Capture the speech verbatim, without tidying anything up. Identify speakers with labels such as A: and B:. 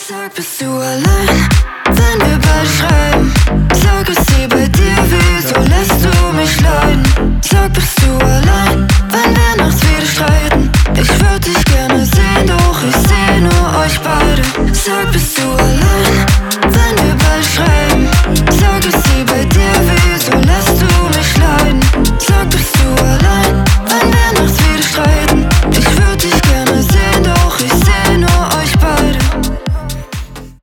A: Sag, bist du allein, wenn wir beide schreiben? Sag, ist sie bei dir, wieso lässt du mich leiden? Sag,